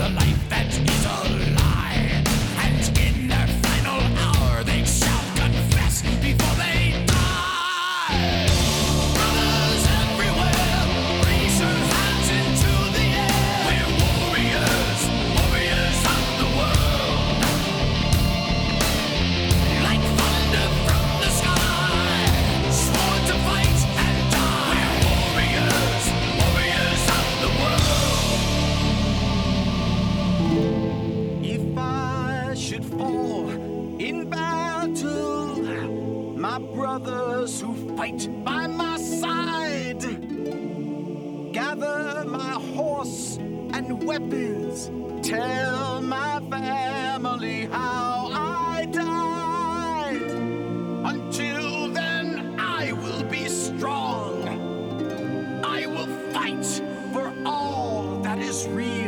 the life that is a lie. And in their final hour they shall confess before they die. Brothers everywhere, raise your hands into the air. We're warriors, warriors of the world. Like thunder from the sky, sworn to fight and die. We're warriors, warriors of the world. If I should fall in battle, my brothers who fight by my side gather my horse and weapons, tell my family how I died. Until then, I will be strong. I will fight for all that is real.